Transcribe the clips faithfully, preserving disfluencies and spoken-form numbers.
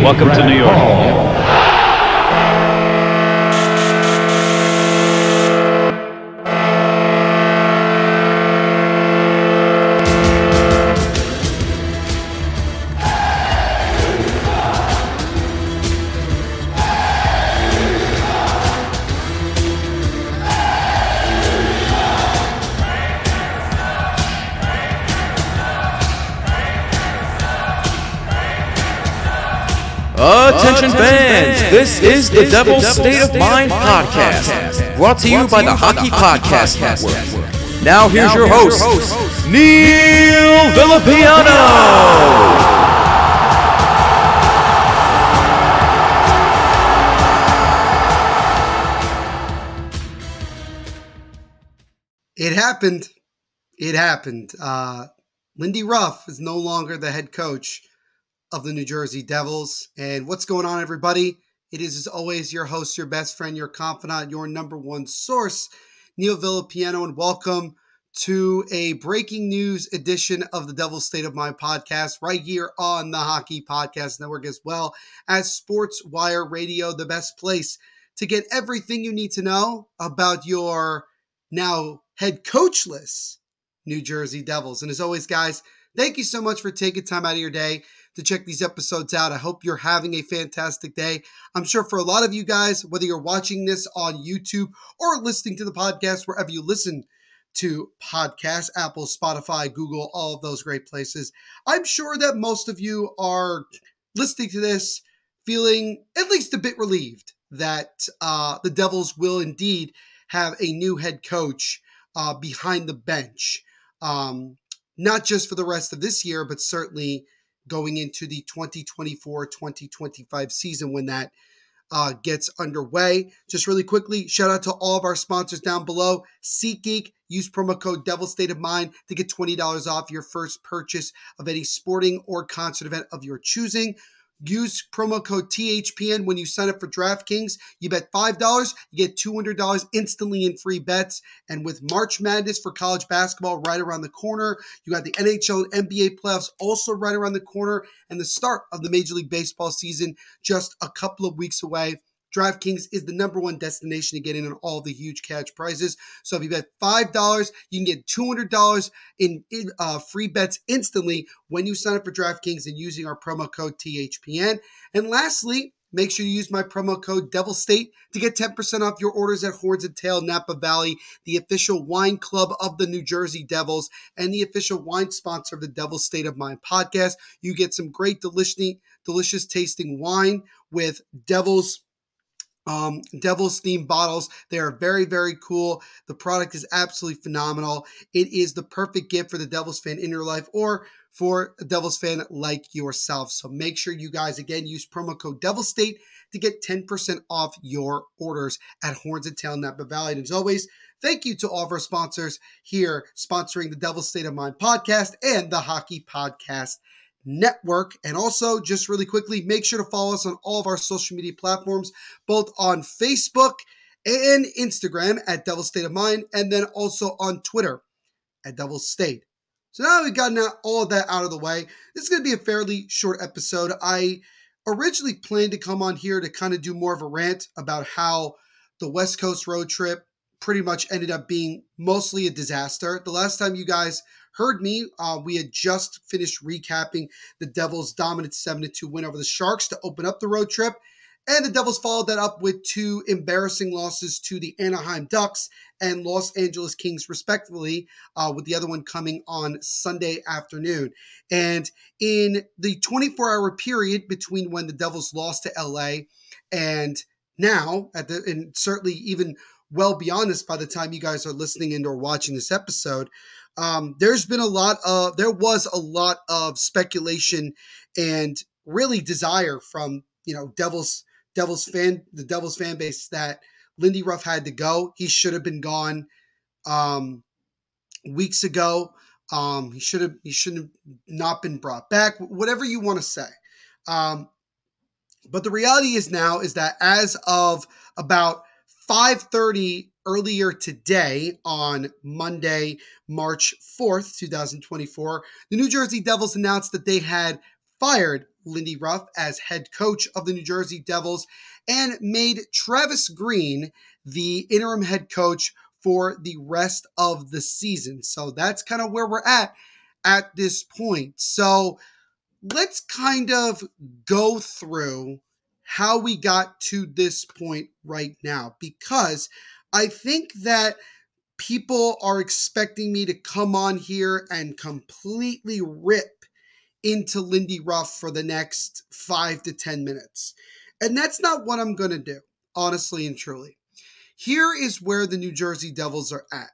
Welcome to New York. Attention fans, this is the Devil's State of Mind podcast, brought to you by the Hockey Podcast Network. Now here's your host, Neil Villapiano. It happened. It happened. Uh, Lindy Ruff is no longer the head coach of the New Jersey Devils. And what's going on, everybody? It is, as always, your host, your best friend, your confidant, your number one source, Neil Villapiano, and welcome to a breaking news edition of the Devil's State of Mind podcast right here on the Hockey Podcast Network, as well as Sports Wire Radio, the best place to get everything you need to know about your now head coachless New Jersey Devils. And as always, guys, thank you so much for taking time out of your day to check these episodes out. I hope you're having a fantastic day. I'm sure for a lot of you guys, whether you're watching this on YouTube or listening to the podcast, wherever you listen to podcasts, Apple, Spotify, Google, all of those great places, I'm sure that most of you are listening to this feeling at least a bit relieved that uh, the Devils will indeed have a new head coach uh, behind the bench. Um, not just for the rest of this year, but certainly going into the twenty twenty-four twenty twenty-five season when that uh, gets underway. Just really quickly, shout out to all of our sponsors down below. SeatGeek, use promo code Devil State of Mind to get twenty dollars off your first purchase of any sporting or concert event of your choosing. Use promo code T H P N when you sign up for DraftKings. You bet five dollars, you get two hundred dollars instantly in free bets. And with March Madness for college basketball right around the corner, you got the N H L and N B A playoffs also right around the corner, and the start of the Major League Baseball season just a couple of weeks away. DraftKings is the number one destination to get in on all the huge cash prizes. So if you bet five dollars, you can get two hundred dollars in, in uh, free bets instantly when you sign up for DraftKings and using our promo code T H P N. And lastly, make sure you use my promo code Devil State to get ten percent off your orders at Horns and Tail Napa Valley, the official wine club of the New Jersey Devils and the official wine sponsor of the Devil's State of Mind podcast. You get some great, delicious, delicious tasting wine with Devils Um, Devil's themed bottles. They are very, very cool. The product is absolutely phenomenal. It is the perfect gift for the Devils fan in your life or for a Devils fan like yourself. So make sure you guys, again, use promo code Devil State to get ten percent off your orders at Horns and Tail Napa Valley. And as always, thank you to all of our sponsors here sponsoring the Devil's State of Mind podcast and the Hockey Podcast Network. And also, just really quickly, make sure to follow us on all of our social media platforms, both on Facebook and Instagram at Devil's State of Mind, and then also on Twitter at Devil's State. So now we've gotten all of that out of the way. This is going to be a fairly short episode. I originally planned to come on here to kind of do more of a rant about how the West Coast road trip pretty much ended up being mostly a disaster. The last time you guys heard me, uh, we had just finished recapping the Devils' dominant seven to two win over the Sharks to open up the road trip. And the Devils followed that up with two embarrassing losses to the Anaheim Ducks and Los Angeles Kings, respectively, uh, with the other one coming on Sunday afternoon. And in the twenty-four hour period between when the Devils lost to L A and now, at the, and certainly even well beyond this by the time you guys are listening and or watching this episode, Um, there's been a lot of, there was a lot of speculation and really desire from, you know, Devils, Devils fan, the Devils fan base that Lindy Ruff had to go. He should have been gone, um, weeks ago. Um, he should have, he should have not been brought back, whatever you want to say. Um, but the reality is now is that as of about five thirty earlier today on Monday, March fourth, twenty twenty-four, the New Jersey Devils announced that they had fired Lindy Ruff as head coach of the New Jersey Devils and made Travis Green the interim head coach for the rest of the season. So that's kind of where we're at at this point. So let's kind of go through how we got to this point right now, because I think that people are expecting me to come on here and completely rip into Lindy Ruff for the next five to ten minutes. And that's not what I'm going to do, honestly and truly. Here is where the New Jersey Devils are at.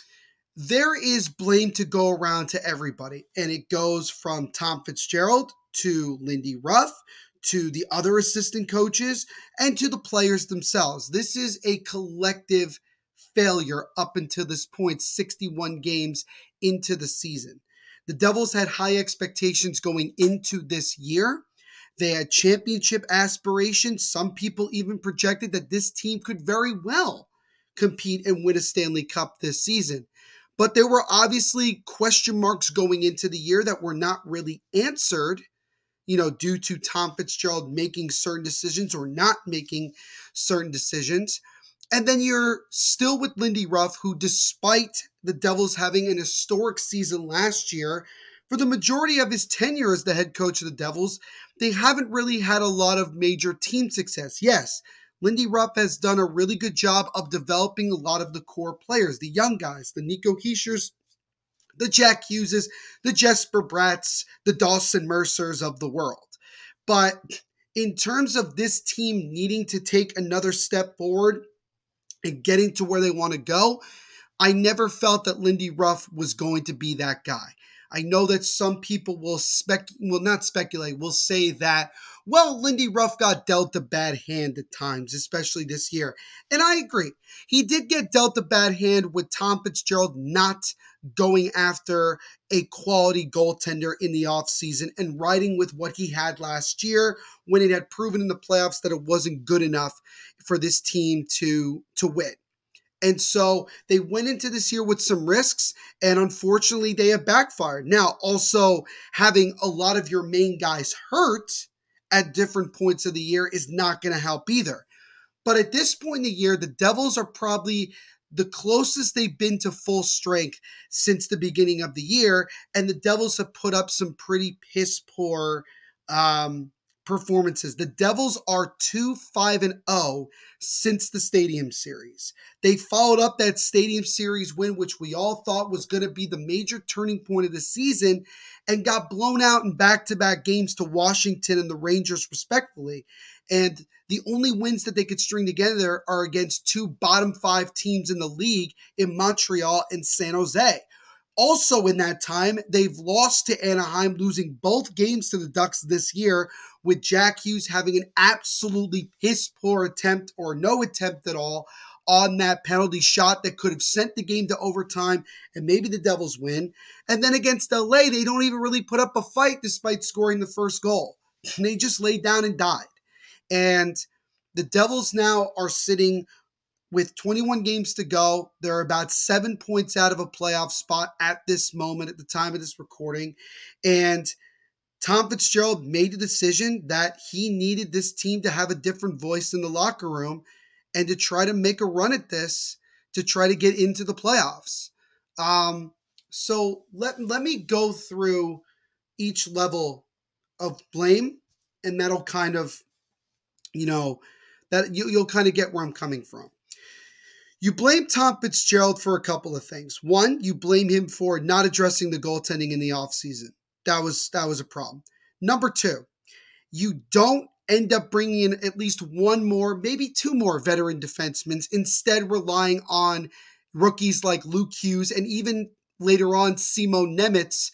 There is blame to go around to everybody, and it goes from Tom Fitzgerald to Lindy Ruff to the other assistant coaches and to the players themselves. This is a collective failure up until this point, sixty-one games into the season. The Devils had high expectations going into this year. They had championship aspirations. Some people even projected that this team could very well compete and win a Stanley Cup this season. But there were obviously question marks going into the year that were not really answered, you know, due to Tom Fitzgerald making certain decisions or not making certain decisions. And then you're still with Lindy Ruff, who, despite the Devils having an historic season last year, for the majority of his tenure as the head coach of the Devils, they haven't really had a lot of major team success. Yes, Lindy Ruff has done a really good job of developing a lot of the core players, the young guys, the Nico Hischers, the Jack Hugheses, the Jesper Bratts, the Dawson Mercers of the world. But in terms of this team needing to take another step forward and getting to where they want to go, I never felt that Lindy Ruff was going to be that guy. I know that some people will spec, will not speculate, will say that, well, Lindy Ruff got dealt a bad hand at times, especially this year. And I agree. He did get dealt a bad hand with Tom Fitzgerald not going after a quality goaltender in the offseason and riding with what he had last year when it had proven in the playoffs that it wasn't good enough for this team to, to win. And so they went into this year with some risks, and unfortunately they have backfired. Now, also having a lot of your main guys hurt at different points of the year is not going to help either. But at this point in the year, the Devils are probably the closest they've been to full strength since the beginning of the year, and the Devils have put up some pretty piss poor um, performances. The Devils are two five and oh since the Stadium Series. They followed up that Stadium Series win, which we all thought was going to be the major turning point of the season, and got blown out in back-to-back games to Washington and the Rangers, respectively. And the only wins that they could string together are against two bottom five teams in the league in Montreal and San Jose. Also in that time, they've lost to Anaheim, losing both games to the Ducks this year, with Jack Hughes having an absolutely piss-poor attempt or no attempt at all on that penalty shot that could have sent the game to overtime and maybe the Devils win. And then against L A, they don't even really put up a fight despite scoring the first goal. They just laid down and died. And the Devils now are sitting with twenty-one games to go. They're about seven points out of a playoff spot at this moment, at the time of this recording. And Tom Fitzgerald made the decision that he needed this team to have a different voice in the locker room and to try to make a run at this, to try to get into the playoffs. Um, so let, let me go through each level of blame, and that'll kind of, you know, that you, you'll kind of get where I'm coming from. You blame Tom Fitzgerald for a couple of things. One, you blame him for not addressing the goaltending in the offseason. That was, that was a problem. Number two, you don't end up bringing in at least one more, maybe two more veteran defensemen, instead relying on rookies like Luke Hughes and even later on Simo Nemetz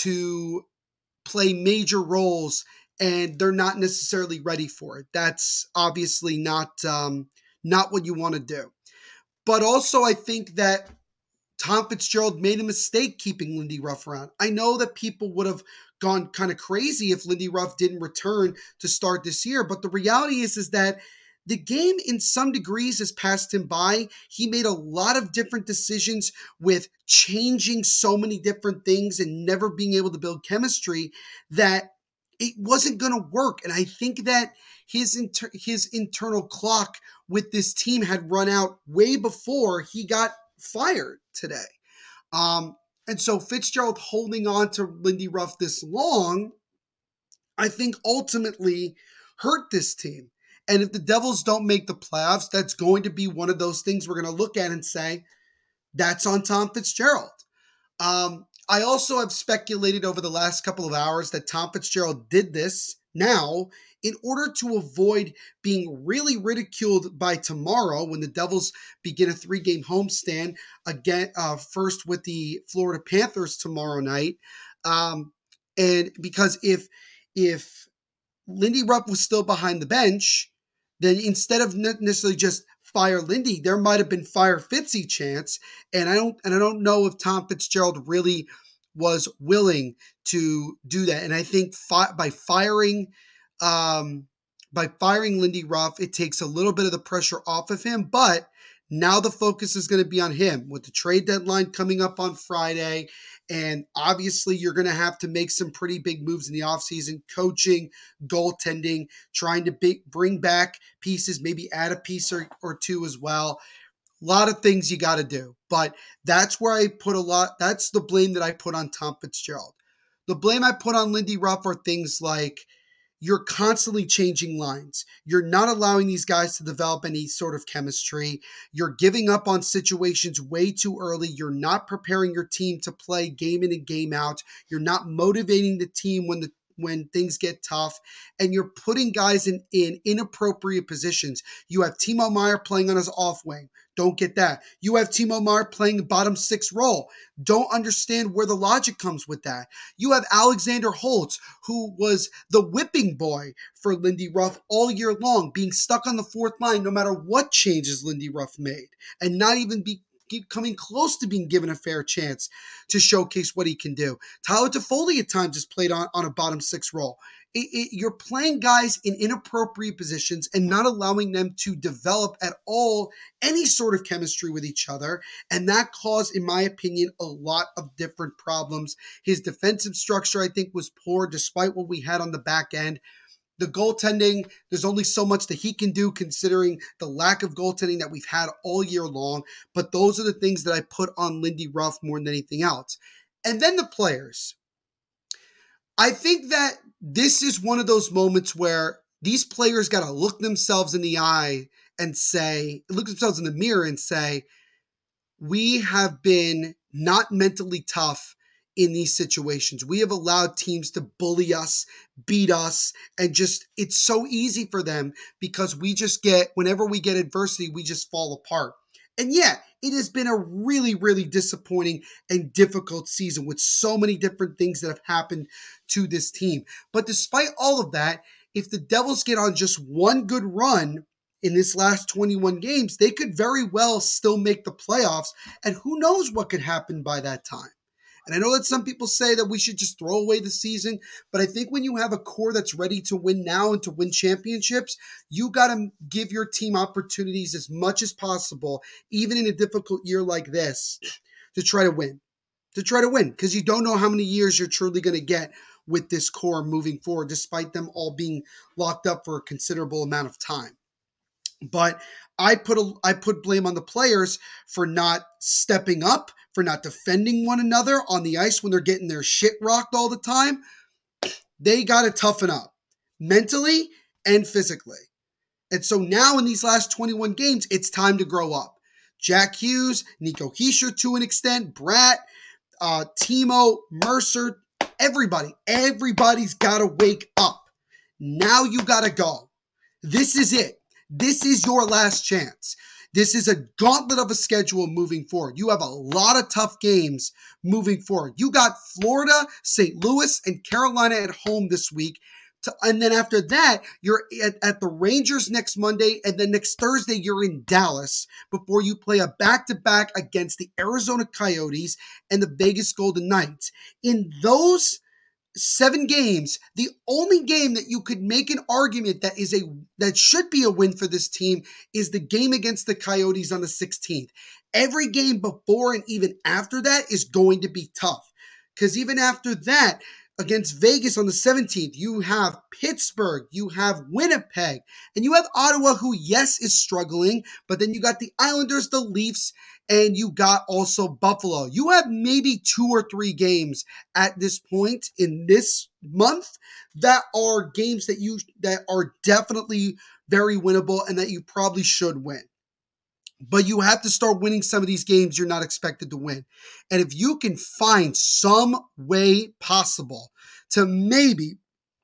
to play major roles, and they're not necessarily ready for it. That's obviously not, um, not what you want to do. But also, I think that Tom Fitzgerald made a mistake keeping Lindy Ruff around. I know that people would have gone kind of crazy if Lindy Ruff didn't return to start this year, but the reality is, is that the game in some degrees has passed him by. He made a lot of different decisions with changing so many different things and never being able to build chemistry that it wasn't going to work. And I think that his inter- his internal clock with this team had run out way before he got fired today. Um, and so Fitzgerald holding on to Lindy Ruff this long, I think ultimately hurt this team. And if the Devils don't make the playoffs, that's going to be one of those things we're going to look at and say, that's on Tom Fitzgerald. Um, I also have speculated over the last couple of hours that Tom Fitzgerald did this now in order to avoid being really ridiculed by tomorrow when the Devils begin a three-game homestand again, uh, first with the Florida Panthers tomorrow night. Um, and because if if Lindy Ruff was still behind the bench, then instead of necessarily just fire Lindy, there might have been fire Fitzy chance. And I don't and I don't know if Tom Fitzgerald really was willing to do that. And I think fi- by firing um, by firing Lindy Ruff, it takes a little bit of the pressure off of him. But now the focus is going to be on him with the trade deadline coming up on Friday. And obviously, you're going to have to make some pretty big moves in the offseason, coaching, goaltending, trying to big, bring back pieces, maybe add a piece or, or two as well. A lot of things you got to do. But that's where I put a lot. That's the blame that I put on Tom Fitzgerald. The blame I put on Lindy Ruff are things like, you're constantly changing lines. You're not allowing these guys to develop any sort of chemistry. You're giving up on situations way too early. You're not preparing your team to play game in and game out. You're not motivating the team when the when things get tough, and you're putting guys in, in inappropriate positions. You have Timo Meier playing on his off wing. Don't get that. You have Timo Meier playing bottom six role. Don't understand where the logic comes with that. You have Alexander Holtz, who was the whipping boy for Lindy Ruff all year long, being stuck on the fourth line no matter what changes Lindy Ruff made, and not even be coming close to being given a fair chance to showcase what he can do. Tyler Toffoli at times has played on, on a bottom six role. It, it, you're playing guys in inappropriate positions and not allowing them to develop at all any sort of chemistry with each other. And that caused, in my opinion, a lot of different problems. His defensive structure, I think, was poor despite what we had on the back end. The goaltending, there's only so much that he can do considering the lack of goaltending that we've had all year long. But those are the things that I put on Lindy Ruff more than anything else. And then the players. I think that this is one of those moments where these players got to look themselves in the eye and say, look themselves in the mirror and say, we have been not mentally tough in these situations. We have allowed teams to bully us, beat us, and just, it's so easy for them because we just get, whenever we get adversity, we just fall apart. And yeah, it has been a really, really disappointing and difficult season with so many different things that have happened to this team. But despite all of that, if the Devils get on just one good run in this last twenty-one games, they could very well still make the playoffs. And who knows what could happen by that time. And I know that some people say that we should just throw away the season, but I think when you have a core that's ready to win now and to win championships, you got to give your team opportunities as much as possible, even in a difficult year like this, to try to win. To try to win, because you don't know how many years you're truly going to get with this core moving forward, despite them all being locked up for a considerable amount of time. But I put a, I put blame on the players for not stepping up, for not defending one another on the ice when they're getting their shit rocked all the time. They got to toughen up mentally and physically. And so now in these last twenty-one games, it's time to grow up. Jack Hughes, Nico Hischier to an extent, Bratt, uh, Timo, Mercer, everybody, everybody's got to wake up. Now you got to go. This is it. This is your last chance. This is a gauntlet of a schedule moving forward. You have a lot of tough games moving forward. You got Florida, Saint Louis, and Carolina at home this week. To, and then after that, you're at, at the Rangers next Monday, and then next Thursday, you're in Dallas before you play a back-to-back against the Arizona Coyotes and the Vegas Golden Knights. In those seven games, the only game that you could make an argument that is a that should be a win for this team is the game against the Coyotes on the sixteenth. Every game before and even after that is going to be tough. Because even after that, Against Vegas on the seventeenth, you have Pittsburgh, you have Winnipeg, and you have Ottawa, who, yes, is struggling, but then you got the Islanders, the Leafs, and you got also Buffalo. You have maybe two or three games at this point in this month that are games that you that are definitely very winnable and that you probably should win. But you have to start winning some of these games you're not expected to win. And if you can find some way possible to maybe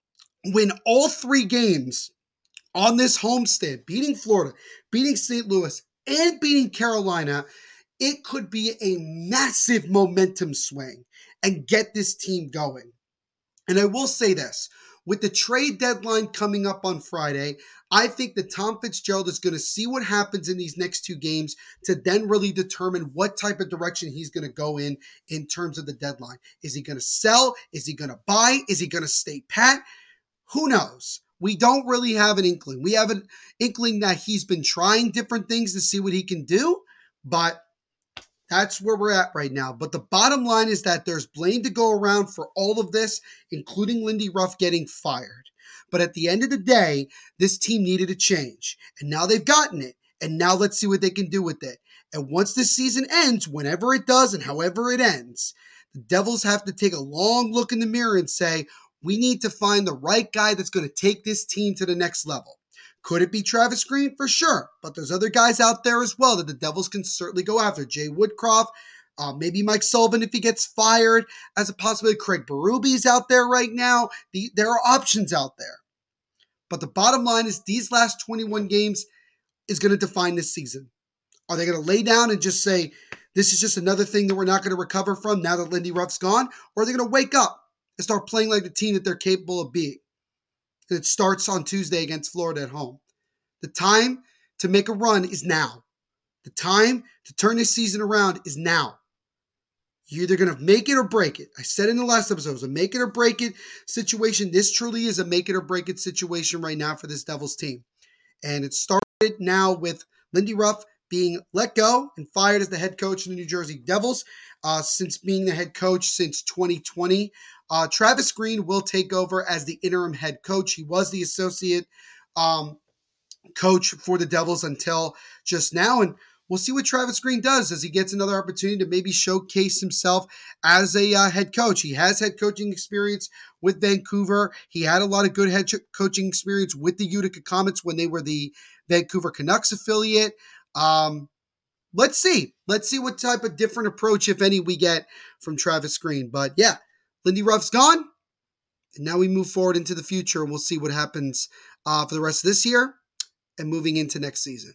win all three games on this homestand, beating Florida, beating Saint Louis, and beating Carolina, it could be a massive momentum swing and get this team going. And I will say this, with the trade deadline coming up on Friday, I think that Tom Fitzgerald is going to see what happens in these next two games to then really determine what type of direction he's going to go in in terms of the deadline. Is he going to sell? Is he going to buy? Is he going to stay pat? Who knows? We don't really have an inkling. We have an inkling that he's been trying different things to see what he can do, but that's where we're at right now. But the bottom line is that there's blame to go around for all of this, including Lindy Ruff getting fired. But at the end of the day, this team needed a change. And now they've gotten it. And now let's see what they can do with it. And once this season ends, whenever it does and however it ends, the Devils have to take a long look in the mirror and say, we need to find the right guy that's going to take this team to the next level. Could it be Travis Green? For sure. But there's other guys out there as well that the Devils can certainly go after. Jay Woodcroft, uh, maybe Mike Sullivan if he gets fired, as a possibility. Craig Berube's out there right now. The, there are options out there. But the bottom line is these last twenty-one games is going to define this season. Are they going to lay down and just say, this is just another thing that we're not going to recover from now that Lindy Ruff's gone? Or are they going to wake up and start playing like the team that they're capable of being? It starts on Tuesday against Florida at home. The time to make a run is now. The time to turn this season around is now. You're either going to make it or break it. I said in the last episode, it was a make it or break it situation. This truly is a make it or break it situation right now for this Devils team. And it started now with Lindy Ruff being let go and fired as the head coach of the New Jersey Devils uh, since being the head coach since twenty twenty. Uh, Travis Green will take over as the interim head coach. He was the associate um, coach for the Devils until just now. And we'll see what Travis Green does as he gets another opportunity to maybe showcase himself as a uh, head coach. He has head coaching experience with Vancouver. He had a lot of good head ch- coaching experience with the Utica Comets when they were the Vancouver Canucks affiliate. Um, let's see. Let's see what type of different approach, if any, we get from Travis Green. But yeah, Lindy Ruff's gone. And now we move forward into the future, and we'll see what happens uh, for the rest of this year and moving into next season.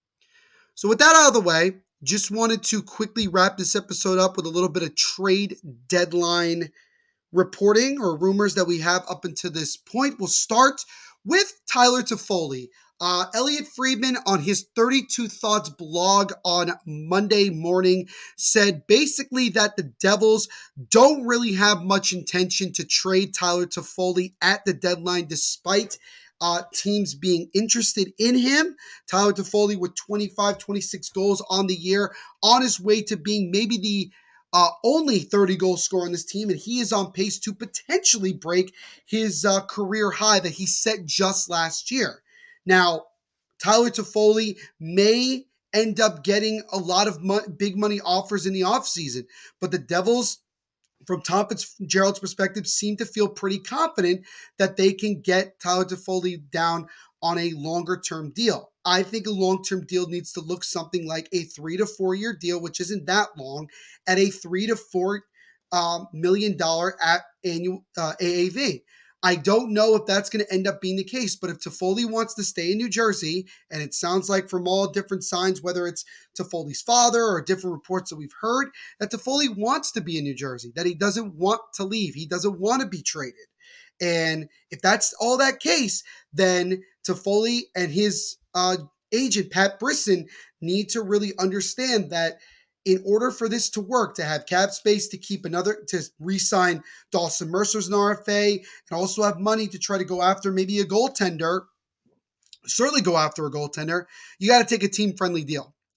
So with that out of the way, just wanted to quickly wrap this episode up with a little bit of trade deadline reporting or rumors that we have up until this point. We'll start with Tyler Toffoli. Uh, Elliot Friedman on his thirty-two Thoughts blog on Monday morning said basically that the Devils don't really have much intention to trade Tyler Toffoli at the deadline despite Uh, teams being interested in him. Tyler Toffoli with twenty-five, twenty-six goals on the year, on his way to being maybe the uh, only thirty-goal scorer on this team, and he is on pace to potentially break his uh, career high that he set just last year. Now, Tyler Toffoli may end up getting a lot of mo- big money offers in the offseason, but the Devils, from Tom Fitzgerald's perspective, seem to feel pretty confident that they can get Tyler Toffoli down on a longer-term deal. I think a long-term deal needs to look something like a three to four-year deal, which isn't that long, at a three to four um, million dollar at annual uh, A A V. I don't know if that's going to end up being the case, but if Toffoli wants to stay in New Jersey, and it sounds like from all different signs, whether it's Toffoli's father or different reports that we've heard, that Toffoli wants to be in New Jersey, that he doesn't want to leave. He doesn't want to be traded. And if that's all that case, then Toffoli and his uh, agent, Pat Brisson, need to really understand that in order for this to work, to have cap space to keep another, to re-sign Dawson Mercer's an R F A, and also have money to try to go after maybe a goaltender, certainly go after a goaltender, you got to take a team-friendly deal.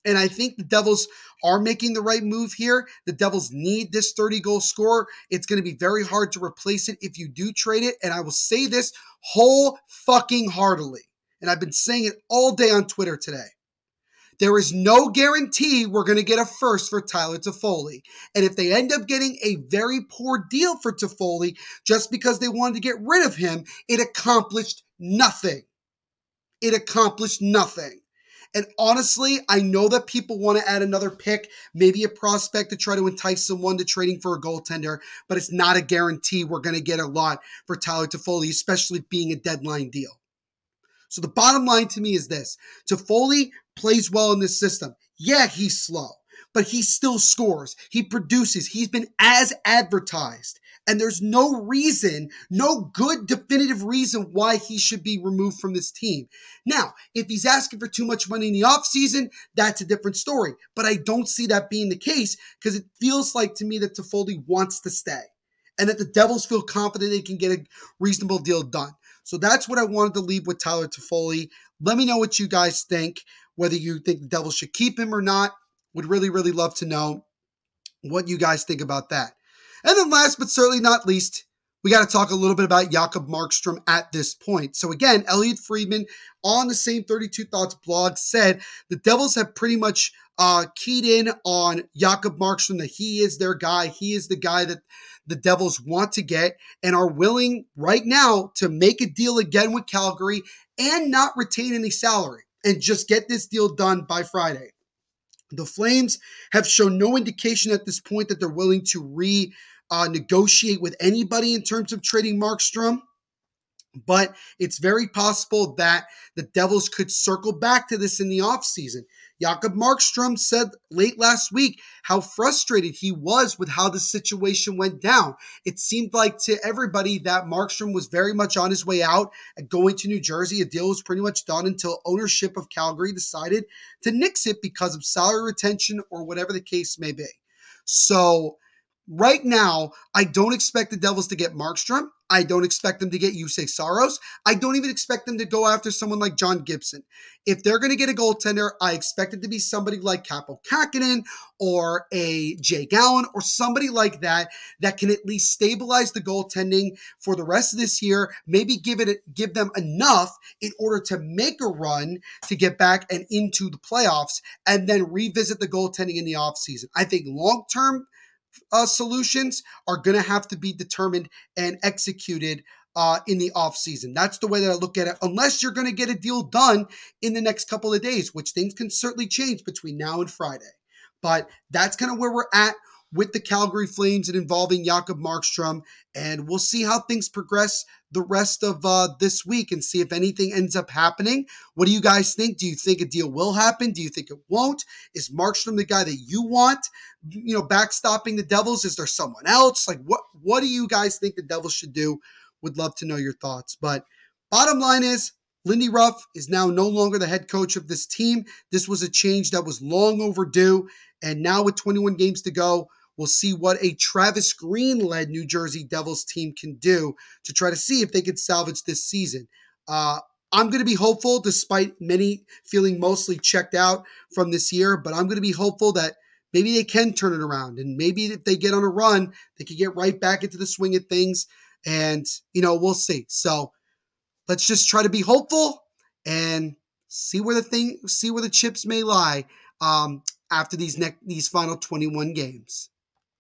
And I think the Devils are making the right move here. The Devils need this thirty-goal scorer. It's going to be very hard to replace it if you do trade it. And I will say this whole fucking heartedly. And I've been saying it all day on Twitter today. There is no guarantee we're going to get a first for Tyler Toffoli. And if they end up getting a very poor deal for Toffoli just because they wanted to get rid of him, it accomplished nothing. It accomplished nothing. And honestly, I know that people want to add another pick, maybe a prospect to try to entice someone to trading for a goaltender, but it's not a guarantee we're going to get a lot for Tyler Toffoli, especially being a deadline deal. So the bottom line to me is this. Toffoli plays well in this system. Yeah, he's slow, but he still scores. He produces. He's been as advertised. And there's no reason, no good definitive reason why he should be removed from this team. Now, if he's asking for too much money in the offseason, that's a different story. But I don't see that being the case because it feels like to me that Toffoli wants to stay and that the Devils feel confident they can get a reasonable deal done. So that's what I wanted to leave with Tyler Toffoli. Let me know what you guys think, whether you think the Devils should keep him or not. Would really, really love to know what you guys think about that. And then last but certainly not least, we got to talk a little bit about Jacob Markstrom at this point. So again, Elliot Friedman on the same thirty-two Thoughts blog said the Devils have pretty much uh, keyed in on Jacob Markstrom, that he is their guy. He is the guy that the Devils want to get and are willing right now to make a deal again with Calgary and not retain any salary and just get this deal done by Friday. The Flames have shown no indication at this point that they're willing to re uh, negotiate with anybody in terms of trading Markstrom, but it's very possible that the Devils could circle back to this in the offseason. Jacob Markstrom said late last week how frustrated he was with how the situation went down. It seemed like to everybody that Markstrom was very much on his way out and going to New Jersey. A deal was pretty much done until ownership of Calgary decided to nix it because of salary retention or whatever the case may be. So right now, I don't expect the Devils to get Markstrom. I don't expect them to get Juuse Saros. I don't even expect them to go after someone like John Gibson. If they're going to get a goaltender, I expect it to be somebody like Kaapo Kähkönen or a Jay Gallen or somebody like that that can at least stabilize the goaltending for the rest of this year, maybe give it give them enough in order to make a run to get back and into the playoffs and then revisit the goaltending in the offseason. I think long-term Uh, solutions are going to have to be determined and executed uh, in the offseason. That's the way that I look at it, unless you're going to get a deal done in the next couple of days, which things can certainly change between now and Friday. But that's kind of where we're at with the Calgary Flames and involving Jacob Markstrom, and we'll see how things progress the rest of uh, this week and see if anything ends up happening. What do you guys think? Do you think a deal will happen? Do you think it won't? Is Markstrom the guy that you want, you know, backstopping the Devils? Is there someone else? Like, what, what do you guys think the Devils should do? Would love to know your thoughts. But bottom line is, Lindy Ruff is now no longer the head coach of this team. This was a change that was long overdue, and now with twenty-one games to go, we'll see what a Travis Green-led New Jersey Devils team can do to try to see if they can salvage this season. Uh, I'm going to be hopeful, despite many feeling mostly checked out from this year, but I'm going to be hopeful that maybe they can turn it around, and maybe if they get on a run, they can get right back into the swing of things, and, you know, we'll see. So let's just try to be hopeful and see where the thing, see where the chips may lie um, after these next, these final twenty-one games.